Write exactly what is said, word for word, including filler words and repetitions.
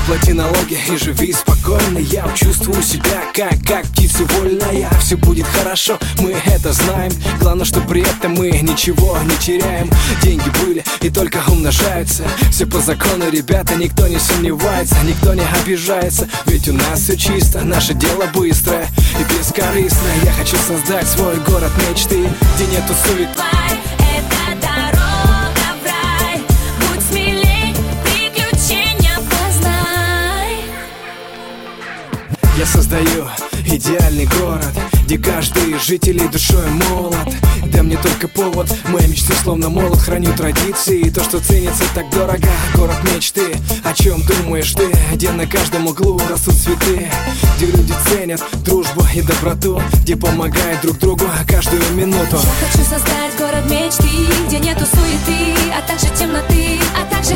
плати налоги и живи спокойно. Я чувствую себя как, как птица вольная. Все будет хорошо, мы это знаем. Главное, что при этом мы ничего не теряем. Деньги были и только умножаются. Все по закону, ребята, никто не сомневается, никто не обижается. Ведь у нас все чисто, наше дело быстрое и бескорыстное. Я хочу создать свой город мечты, где нету суеты. Это дорога в рай. Будь смелей, приключения познай. Я создаю идеальный город, где каждый житель душой молод. Дай мне только повод, мои мечты словно молот. Храню традиции и то, что ценится так дорого. Город мечты, о чем думаешь ты? Где на каждом углу растут цветы, где люди ценят дружбу и доброту, где помогают друг другу каждую минуту. Я хочу создать город мечты, где нету суеты, а также темноты, а также